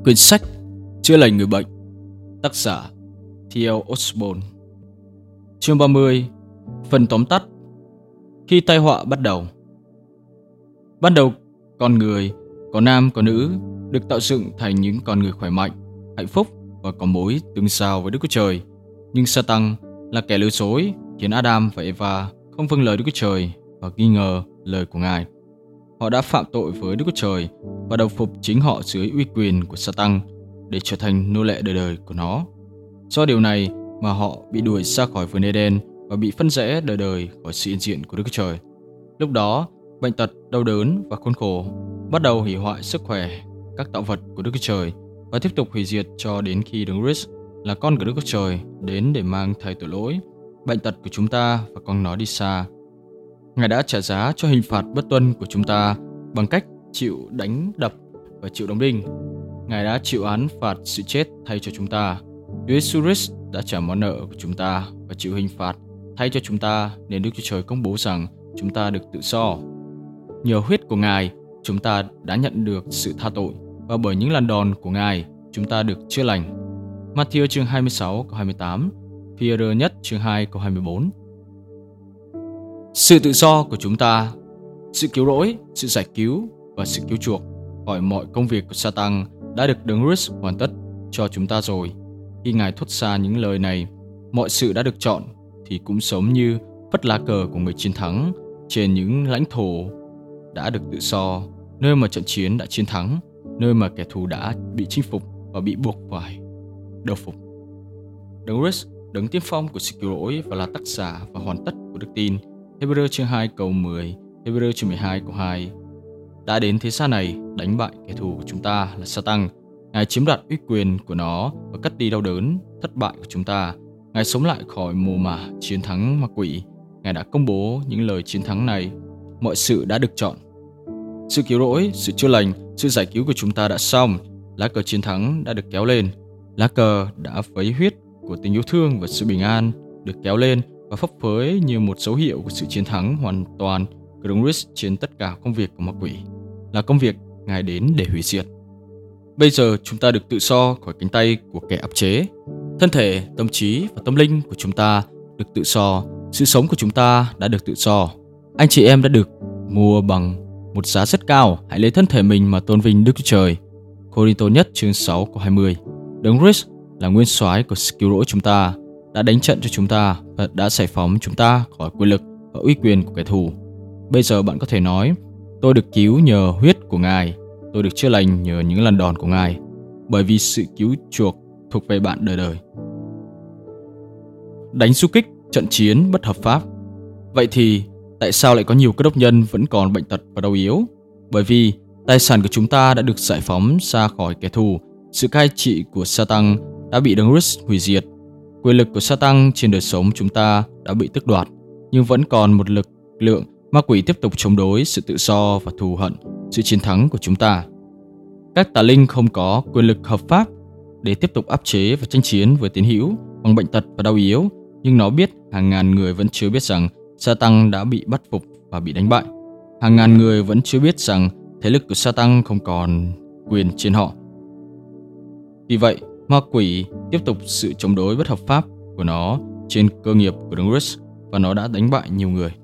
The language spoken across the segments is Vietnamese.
Quyển sách Chữa lành người bệnh, tác giả T.L. Osborne. Chương 30. Phần tóm tắt. Khi tai họa bắt đầu. Ban đầu, con người, có nam có nữ, được tạo dựng thành những con người khỏe mạnh, hạnh phúc và có mối tương giao với Đức Chúa Trời. Nhưng Satan là kẻ lừa dối, khiến Adam và Eva không vâng lời Đức Chúa Trời và nghi ngờ lời của Ngài. Họ đã phạm tội với Đức Chúa Trời và đầu phục chính họ dưới uy quyền của Satan để trở thành nô lệ đời đời của nó. Do điều này mà họ bị đuổi ra khỏi vườn Eden và bị phân rẽ đời đời khỏi sự hiện diện của Đức Chúa Trời. Lúc đó, bệnh tật, đau đớn và khốn khổ bắt đầu hủy hoại sức khỏe các tạo vật của Đức Chúa Trời và tiếp tục hủy diệt cho đến khi Đấng Christ là con của Đức Chúa Trời đến để mang thay tội lỗi, bệnh tật của chúng ta và con nó đi xa. Ngài đã trả giá cho hình phạt bất tuân của chúng ta bằng cách chịu đánh đập và chịu đóng đinh. Ngài đã chịu án phạt sự chết thay cho chúng ta. Chúa Jesus Christ đã trả món nợ của chúng ta và chịu hình phạt thay cho chúng ta, nên Đức Chúa Trời công bố rằng chúng ta được tự do. Nhờ huyết của Ngài, chúng ta đã nhận được sự tha tội, và bởi những lần đòn của Ngài, chúng ta được chữa lành. Matthew chương 26 câu 28, Phi-e-rơ nhất chương 2 câu 24. Sự tự do của chúng ta, sự cứu rỗi, sự giải cứu và sự cứu chuộc khỏi mọi công việc của Satan đã được Đấng Christ hoàn tất cho chúng ta rồi. Khi Ngài thốt ra những lời này, mọi sự đã được chọn, thì cũng giống như phất lá cờ của người chiến thắng trên những lãnh thổ đã được tự do, nơi mà trận chiến đã chiến thắng, nơi mà kẻ thù đã bị chinh phục và bị buộc phải đầu phục. Đấng Christ, đấng tiên phong của sự cứu rỗi và là tác giả và hoàn tất của đức tin, Hebrew chương 2 câu 10, Hebrew chương 12 câu 2, đã đến thế gian này đánh bại kẻ thù của chúng ta là Satan. Ngài chiếm đoạt uy quyền của nó và cất đi đau đớn, thất bại của chúng ta. Ngài sống lại khỏi mồ mả, chiến thắng ma quỷ. Ngài đã công bố những lời chiến thắng này. Mọi sự đã được chọn. Sự cứu rỗi, sự chữa lành, sự giải cứu của chúng ta đã xong. Lá cờ chiến thắng đã được kéo lên. Lá cờ đã vấy huyết của tình yêu thương và sự bình an được kéo lên và phấp phới như một dấu hiệu của sự chiến thắng hoàn toàn của Đấng Christ trên tất cả công việc của ma quỷ, là công việc Ngài đến để hủy diệt. Bây giờ chúng ta được tự do khỏi cánh tay của kẻ áp chế. Thân thể, tâm trí và tâm linh của chúng ta được tự do. Sự sống của chúng ta đã được tự do. Anh chị em đã được mua bằng một giá rất cao. Hãy lấy thân thể mình mà tôn vinh Đức Chúa Trời. Cô-rinh-tô nhất chương 6 câu 20. Đấng Christ là nguyên soái của sự cứu rỗi chúng ta, đã đánh trận cho chúng ta và đã giải phóng chúng ta khỏi quyền lực và uy quyền của kẻ thù. Bây giờ bạn có thể nói, tôi được cứu nhờ huyết của Ngài, tôi được chữa lành nhờ những lần đòn của Ngài, bởi vì sự cứu chuộc thuộc về bạn đời đời. Đánh du kích, trận chiến bất hợp pháp. Vậy thì, tại sao lại có nhiều cơ đốc nhân vẫn còn bệnh tật và đau yếu? Bởi vì tài sản của chúng ta đã được giải phóng ra khỏi kẻ thù. Sự cai trị của Satan đã bị Đấng Christ hủy diệt. Quyền lực của Satan trên đời sống chúng ta đã bị tước đoạt, nhưng vẫn còn một lực lượng ma quỷ tiếp tục chống đối sự tự do và thù hận, sự chiến thắng của chúng ta. Các tà linh không có quyền lực hợp pháp để tiếp tục áp chế và tranh chiến với tín hữu bằng bệnh tật và đau yếu, nhưng nó biết hàng ngàn người vẫn chưa biết rằng Satan đã bị bắt phục và bị đánh bại. Hàng ngàn người vẫn chưa biết rằng thế lực của Satan không còn quyền trên họ. Vì vậy, ma quỷ tiếp tục sự chống đối bất hợp pháp của nó trên cơ nghiệp của Đấng Christ và nó đã đánh bại nhiều người.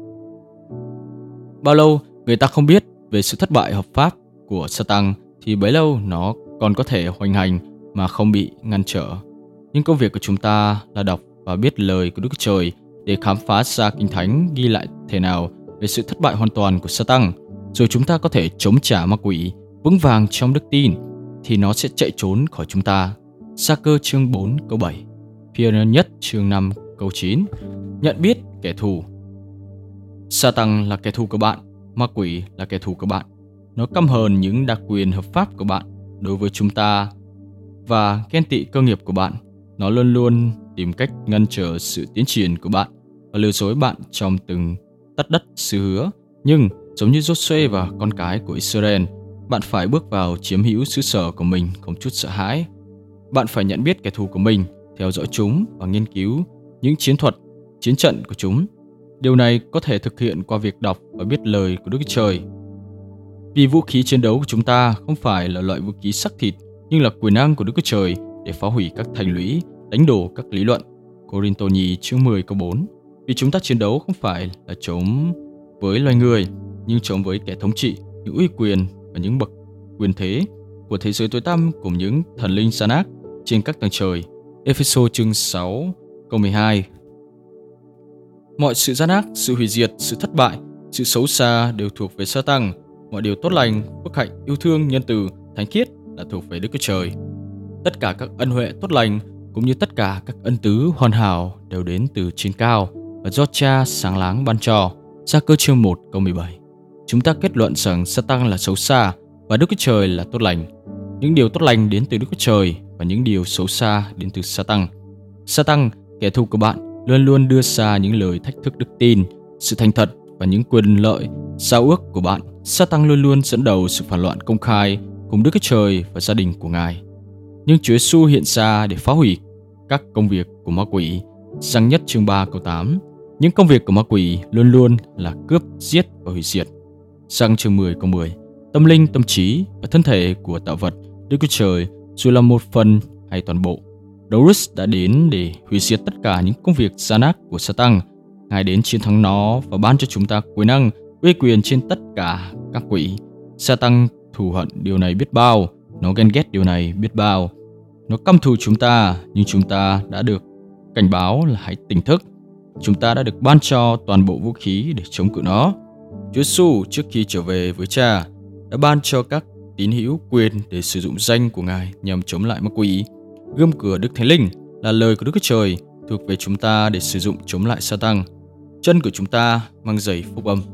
Bao lâu người ta không biết về sự thất bại hợp pháp của Satan thì bấy lâu nó còn có thể hoành hành mà không bị ngăn trở. Nhưng công việc của chúng ta là đọc và biết lời của Đức Chúa Trời để khám phá ra Kinh Thánh ghi lại thế nào về sự thất bại hoàn toàn của Satan, rồi chúng ta có thể chống trả ma quỷ vững vàng trong đức tin, thì nó sẽ chạy trốn khỏi chúng ta. Sa-cơ chương 4 câu 7, Phi-e-rơ nhất chương 5 câu 9. Nhận biết kẻ thù. Satan là kẻ thù của bạn, ma quỷ là kẻ thù của bạn. Nó căm hờn những đặc quyền hợp pháp của bạn đối với chúng ta và ghen tị cơ nghiệp của bạn. Nó luôn luôn tìm cách ngăn trở sự tiến triển của bạn và lừa dối bạn trong từng tấc đất xứ hứa. Nhưng giống như Giô-suê và con cái của Israel, bạn phải bước vào chiếm hữu xứ sở của mình không chút sợ hãi. Bạn phải nhận biết kẻ thù của mình, theo dõi chúng và nghiên cứu những chiến thuật, chiến trận của chúng. Điều này có thể thực hiện qua việc đọc và biết lời của Đức Chúa Trời. Vì vũ khí chiến đấu của chúng ta không phải là loại vũ khí sắc thịt nhưng là quyền năng của Đức Chúa Trời để phá hủy các thành lũy, đánh đổ các lý luận. Cô-rin-tô nhì chương 10 câu 4. Vì chúng ta chiến đấu không phải là chống với loài người, nhưng chống với kẻ thống trị, những uy quyền và những bậc quyền thế của thế giới tối tăm, cùng những thần linh gian ác trên các tầng trời. Ê-phê-sô chương 6 câu 12. Mọi sự gian ác, sự hủy diệt, sự thất bại, sự xấu xa đều thuộc về Sa-tăng. Mọi điều tốt lành, phước hạnh, yêu thương, nhân từ, thánh khiết là thuộc về Đức Chúa Trời. Tất cả các ân huệ tốt lành cũng như tất cả các ân tứ hoàn hảo đều đến từ trên cao và do Cha sáng láng ban cho. Gia Cơ chương 1 câu 17. Chúng ta kết luận rằng Sa-tăng là xấu xa và Đức Chúa Trời là tốt lành. Những điều tốt lành đến từ Đức Chúa Trời và những điều xấu xa đến từ Sa-tăng. Sa-tăng, kẻ thù của bạn, luôn luôn đưa ra những lời thách thức đức tin, sự thành thật và những quyền lợi giao ước của bạn. Sa-tăng luôn luôn dẫn đầu sự phản loạn công khai cùng Đức Chúa Trời và gia đình của Ngài. Nhưng Chúa Giêsu hiện ra để phá hủy các công việc của ma quỷ. Giăng nhất chương 3 câu 8. Những công việc của ma quỷ luôn luôn là cướp, giết và hủy diệt. Giăng chương 10 câu 10. Tâm linh, tâm trí và thân thể của tạo vật Đức Chúa Trời dù là một phần hay toàn bộ, Đấng đã đến để hủy diệt tất cả những công việc gian ác của Sa-tăng. Ngài đến chiến thắng nó và ban cho chúng ta quyền năng, uy quyền trên tất cả các quỷ. Sa-tăng thù hận điều này biết bao, nó ghen ghét điều này biết bao. Nó căm thù chúng ta, nhưng chúng ta đã được cảnh báo là hãy tỉnh thức. Chúng ta đã được ban cho toàn bộ vũ khí để chống cự nó. Chúa Giêsu trước khi trở về với Cha đã ban cho các tín hữu quyền để sử dụng danh của Ngài nhằm chống lại ma quỷ. Gươm của Đức Thánh Linh là lời của Đức Chúa Trời thuộc về chúng ta để sử dụng chống lại Sa-tăng. Chân của chúng ta mang giày phúc âm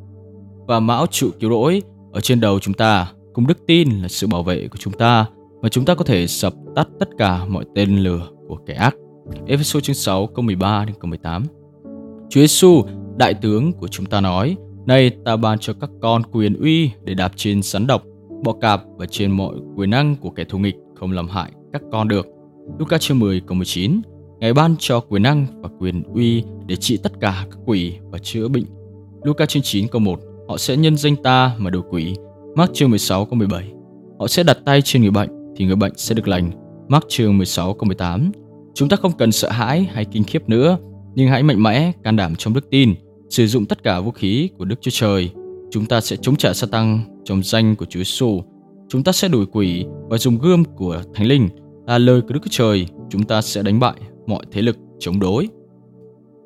và mão trụ cứu rỗi ở trên đầu chúng ta, cùng đức tin là sự bảo vệ của chúng ta, mà chúng ta có thể dập tắt tất cả mọi tên lửa của kẻ ác. Ê-phê-sô chương 6 câu 13 đến câu 18. Chúa Giêsu, đại tướng của chúng ta nói: Này, ta ban cho các con quyền uy để đạp trên rắn độc, bọ cạp và trên mọi quyền năng của kẻ thù nghịch, không làm hại các con được. Luca chương 10 câu 19. Ngài ban cho quyền năng và quyền uy để trị tất cả các quỷ và chữa bệnh. Luca chương 9 câu 1. Họ sẽ nhân danh ta mà đuổi quỷ. Mác chương 16 câu 17. Họ sẽ đặt tay trên người bệnh thì người bệnh sẽ được lành. Mác chương 16 câu 18. Chúng ta không cần sợ hãi hay kinh khiếp nữa, nhưng hãy mạnh mẽ, can đảm trong đức tin, sử dụng tất cả vũ khí của Đức Chúa Trời. Chúng ta sẽ chống trả Sa-tăng trong danh của Chúa Giêsu. Chúng ta sẽ đuổi quỷ và dùng gươm của Thánh Linh là lời của Đức Chúa Trời. Chúng ta sẽ đánh bại mọi thế lực chống đối.